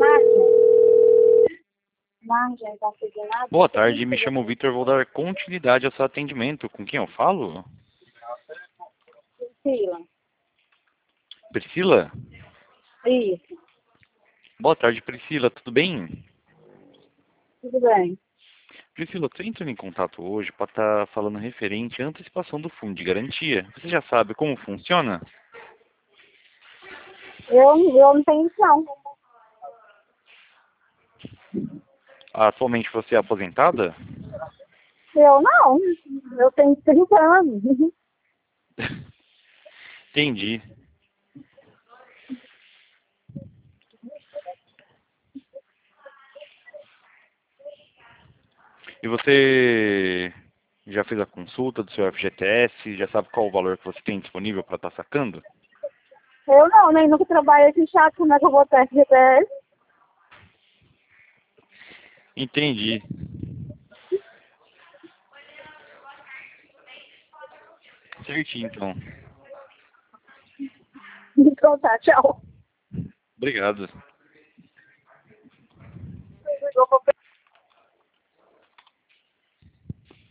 Margem, tá seguindo nada? Boa tarde, me chamo Vitor, vou dar continuidade ao seu atendimento. Com quem eu falo? Priscila. Priscila? Isso, Boa tarde, Priscila, tudo bem? tudo bem. Priscila, estou entrando em contato hoje para estar falando referente à antecipação do fundo de garantia. Você já sabe como funciona? Eu não tenho isso, não. Atualmente você é aposentada? Eu não. Eu tenho 30 anos. Entendi. E você já fez a consulta do seu FGTS? Já sabe qual o valor que você tem disponível para estar sacando? Eu não, nem nunca trabalhei esse chato, como é que eu vou ter GPS? Entendi. Certinho, então. Então tá, tchau. Obrigado.